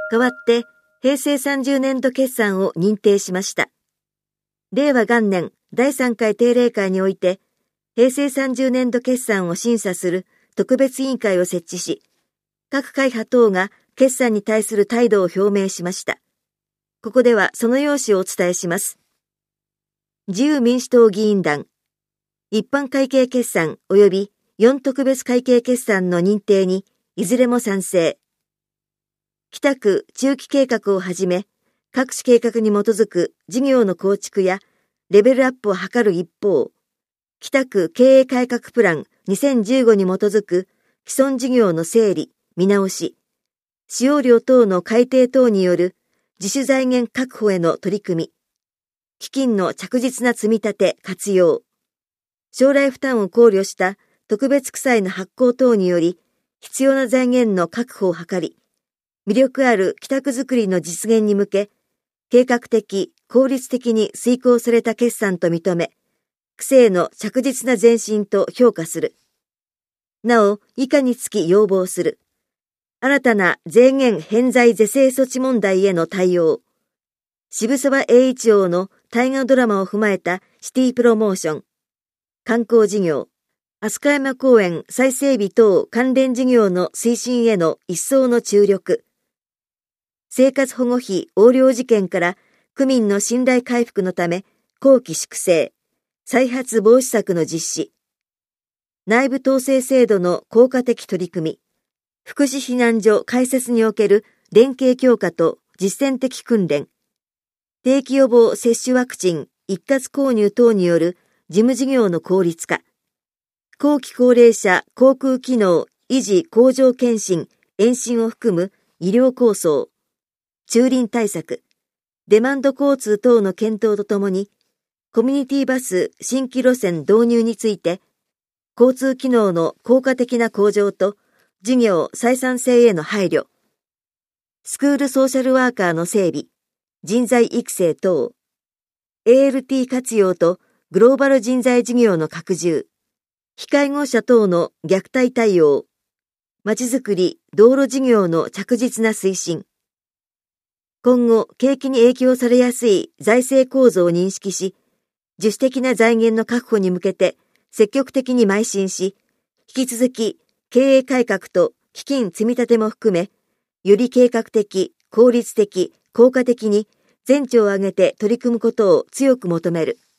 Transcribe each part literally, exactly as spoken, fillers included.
代わって平成さんじゅうねんど決算を認定しました。令和元年だいさんかい定例会において、平成さんじゅうねんど決算を審査する特別委員会を設置し、各会派等が決算に対する態度を表明しました。ここではその要旨をお伝えします。自由民主党議員団、一般会計決算及びよん特別会計決算の認定にいずれも賛成。北区中期計画をはじめ、各種計画に基づく事業の構築やレベルアップを図る一方、北区経営改革プランにせんじゅうごに基づく既存事業の整理、見直し、使用量等の改定等による自主財源確保への取り組み、基金の着実な積み立て活用、将来負担を考慮した特別区債の発行等により必要な財源の確保を図り、魅力ある北区づくりの実現に向け、計画的、効率的に遂行された決算と認め、区政の着実な前進と評価する。なお、以下につき要望する。新たな税源偏在是正措置問題への対応。渋沢栄一郎の大河ドラマを踏まえたシティプロモーション。観光事業。飛鳥山公園再整備等関連事業の推進への一層の注力。生活保護費横領事件から区民の信頼回復のため、後期粛清、再発防止策の実施。内部統制制度の効果的取り組み。福祉避難所開設における連携強化と実践的訓練。定期予防接種ワクチン一括購入等による事務事業の効率化。後期高齢者航空機能維持向上検診、延伸を含む医療構想。駐輪対策。デマンド交通等の検討とともに、コミュニティバス新規路線導入について、交通機能の効果的な向上と、事業採算性への配慮、スクールソーシャルワーカーの整備、人材育成等、エーエルティー 活用とグローバル人材事業の拡充、非介護者等の虐待対応、まちづくり、道路事業の着実な推進。今後、景気に影響されやすい財政構造を認識し、自主的な財源の確保に向けて積極的に邁進し、引き続き経営改革と基金積み立ても含め、より計画的、効率的、効果的に全庁を挙げて取り組むことを強く求める。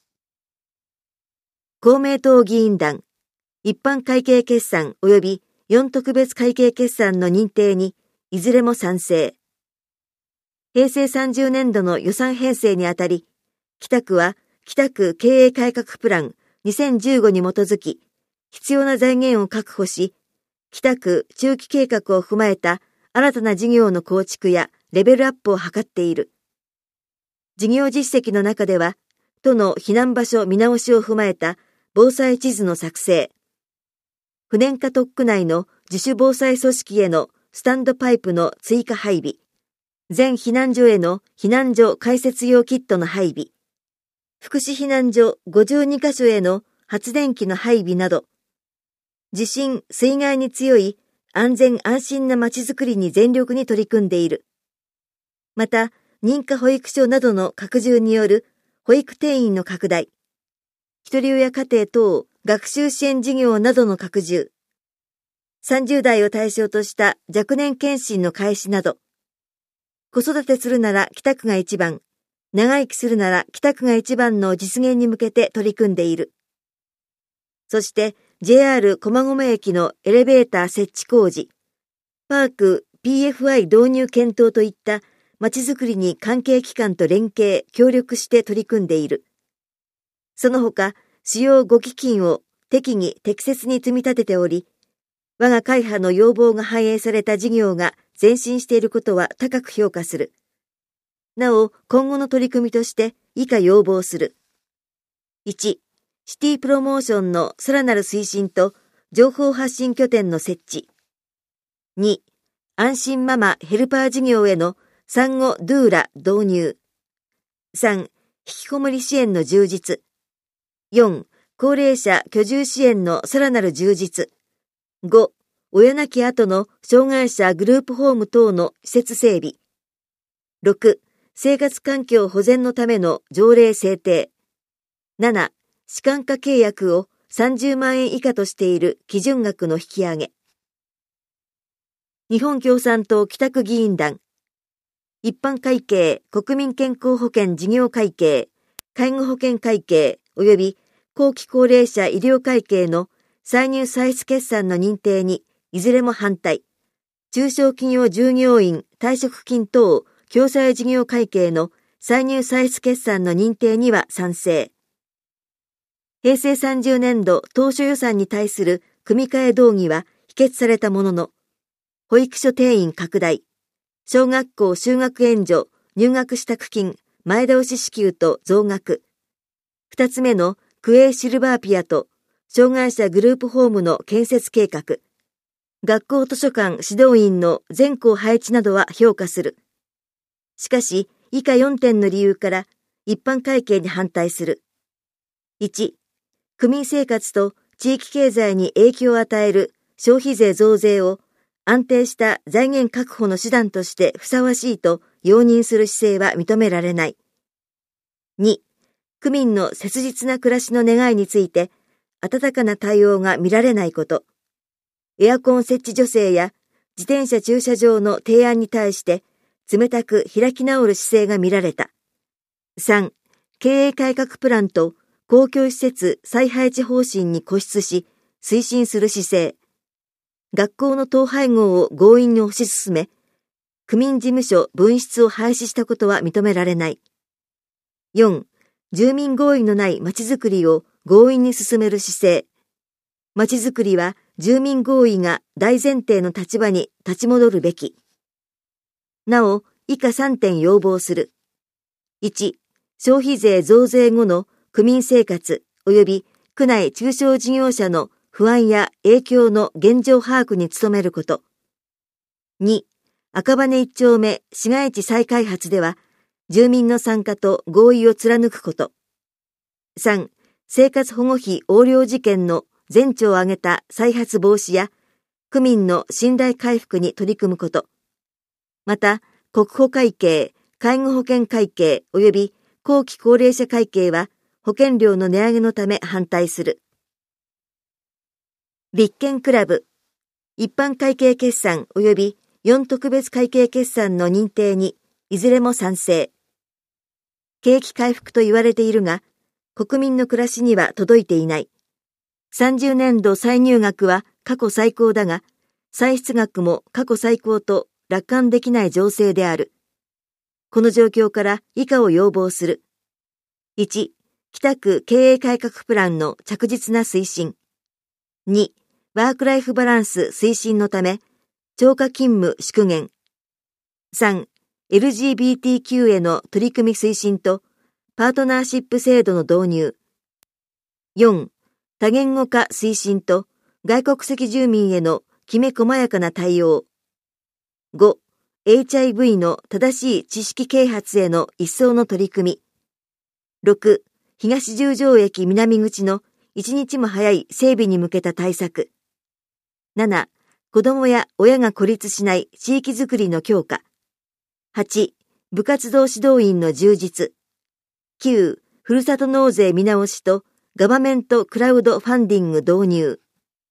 公明党議員団、一般会計決算及びよん特別会計決算の認定にいずれも賛成。平成さんじゅうねんどの予算編成にあたり、北区は北区経営改革プランにせんじゅうごに基づき、必要な財源を確保し、北区中期計画を踏まえた新たな事業の構築やレベルアップを図っている。事業実績の中では、都の避難場所見直しを踏まえた防災地図の作成、不燃化特区内の自主防災組織へのスタンドパイプの追加配備、全避難所への避難所開設用キットの配備、福祉避難所ごじゅうにかしょへの発電機の配備など、地震・水害に強い安全安心なまちづくりに全力に取り組んでいる。また、認可保育所などの拡充による保育定員の拡大、ひとり親家庭等学習支援事業などの拡充、さんじゅうだいを対象とした若年検診の開始など、子育てするなら北区が一番、長生きするなら北区が一番の実現に向けて取り組んでいる。そして ジェイアール 駒込駅のエレベーター設置工事、パーク ピーエフアイ 導入検討といったまちづくりに関係機関と連携、協力して取り組んでいる。その他、主要ご基金を適宜適切に積み立てており、我が会派の要望が反映された事業が前進していることは高く評価する。なお、今後の取り組みとして以下要望する。いち、シティプロモーションのさらなる推進と情報発信拠点の設置。に、安心ママヘルパー事業への産後ドゥーラ導入。さん、引きこもり支援の充実。よん、高齢者居住支援のさらなる充実。ご、親亡き後の障害者グループホーム等の施設整備。 ろく、生活環境保全のための条例制定。なな、士官化契約をさんじゅうまんえん以下としている基準額の引き上げ。日本共産党北区議員団。一般会計、国民健康保険事業会計、介護保険会計及び後期高齢者医療会計の歳入歳出決算の認定にいずれも反対。中小企業従業員退職金等共済事業会計の歳入歳出決算の認定には賛成。平成さんじゅうねんど当初予算に対する組み替え動議は否決されたものの、保育所定員拡大、小学校就学援助、入学支度金、前倒し支給と増額。二つ目のクエイシルバーピアと障害者グループホームの建設計画。学校図書館指導員の全校配置などは評価する。しかし、以下よんてんの理由から一般会計に反対する。いち、区民生活と地域経済に影響を与える消費税増税を安定した財源確保の手段としてふさわしいと容認する姿勢は認められない。に、区民の切実な暮らしの願いについて温かな対応が見られないこと。エアコン設置助成や自転車駐車場の提案に対して冷たく開き直る姿勢が見られた。さん、経営改革プランと公共施設再配置方針に固執し、推進する姿勢。学校の統廃合を強引に推し進め、区民事務所分室を廃止したことは認められない。よん、住民合意のないまちづくりを強引に進める姿勢。まちづくりは住民合意が大前提の立場に立ち戻るべき。なお、以下さんてん要望する。いち、消費税増税後の区民生活及び区内中小事業者の不安や影響の現状把握に努めること。に、赤羽一丁目市街地再開発では、住民の参加と合意を貫くこと。さん、生活保護費横領事件の全庁を挙げた再発防止や、区民の信頼回復に取り組むこと。また、国保会計、介護保険会計及び後期高齢者会計は、保険料の値上げのため反対する。立憲クラブ、一般会計決算及びよん特別会計決算の認定にいずれも賛成。景気回復と言われているが、国民の暮らしには届いていない。さんじゅうねんど歳入額は過去最高だが、歳出額も過去最高と楽観できない情勢である。この状況から以下を要望する。いち、北区経営改革プランの着実な推進。に、ワークライフバランス推進のため、超過勤務縮減。さん、エルジービーティーキュー への取り組み推進と、パートナーシップ制度の導入。よん、多言語化推進と、外国籍住民へのきめ細やかな対応。ご、エイチアイブイ の正しい知識啓発への一層の取り組み。ろく、東十条駅南口の一日も早い整備に向けた対策。なな、子どもや親が孤立しない地域づくりの強化。はち、部活動指導員の充実。きゅう、ふるさと納税見直しとガバメントクラウドファンディング導入。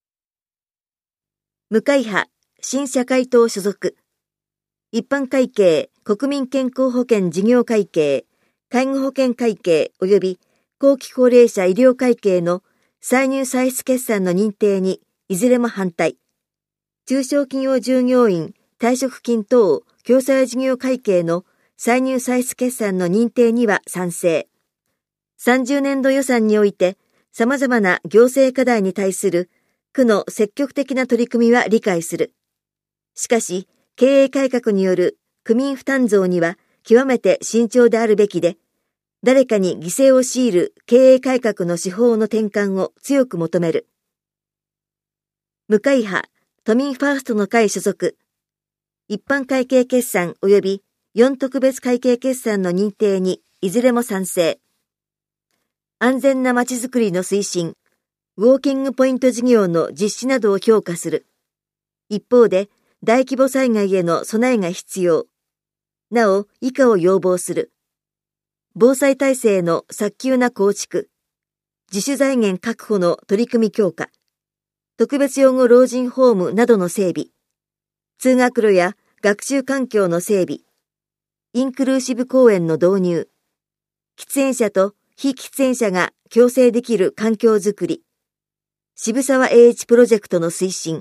無会派、新社会党所属。一般会計、国民健康保険事業会計、介護保険会計及び後期高齢者医療会計の歳入歳出決算の認定にいずれも反対。中小企業従業員退職金等共済事業会計の歳入歳出決算の認定には賛成。さんじゅうねんど予算において様々な行政課題に対する区の積極的な取り組みは理解する。しかし、経営改革による区民負担増には極めて慎重であるべきで、誰かに犠牲を強いる経営改革の手法の転換を強く求める。無会派、都民ファーストの会所属。一般会計決算及びよん特別会計決算の認定にいずれも賛成。安全なまちづくりの推進、ウォーキングポイント事業の実施などを評価する。一方で、大規模災害への備えが必要。 なお、以下を要望する。防災体制の早急な構築、自主財源確保の取り組み強化、特別養護老人ホームなどの整備、通学路や学習環境の整備、インクルーシブ公園の導入、喫煙者と非喫煙者が共生できる環境づくり、渋沢栄一プロジェクトの推進、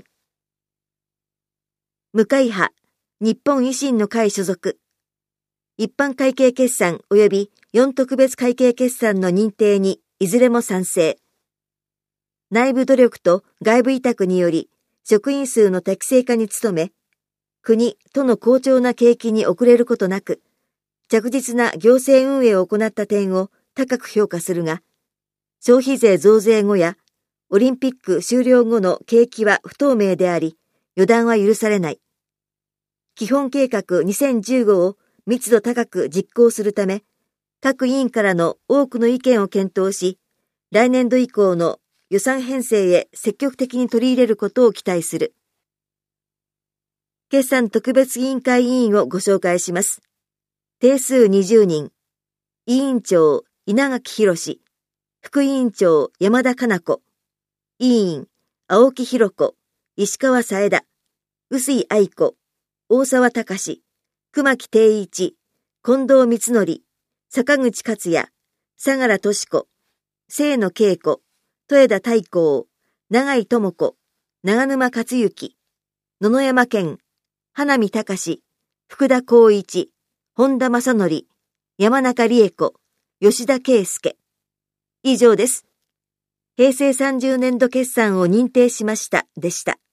無会派、日本維新の会所属、一般会計決算及びよん特別会計決算の認定にいずれも賛成。内部努力と外部委託により職員数の適正化に努め、国、都の好調な景気に遅れることなく、着実な行政運営を行った点を高く評価するが、消費税増税後やオリンピック終了後の景気は不透明であり、予断は許されない。基本計画にせんじゅうごを密度高く実行するため、各委員からの多くの意見を検討し、来年度以降の予算編成へ積極的に取り入れることを期待する。決算特別委員会委員をご紹介します。定数にじゅうにん。委員長、稲垣博。副委員長、山田加奈子。委員、青木弘子、石川さえだ、臼井愛子、大沢隆、熊木定一、近藤光則、坂口克也、相良敏子、清野恵子、豊田大光、永井智子、長沼克行、野々山健、花見隆、福田光一、本田正則、山中理恵子、吉田圭介。以上です。平成さんじゅうねんど決算を認定しましたでした。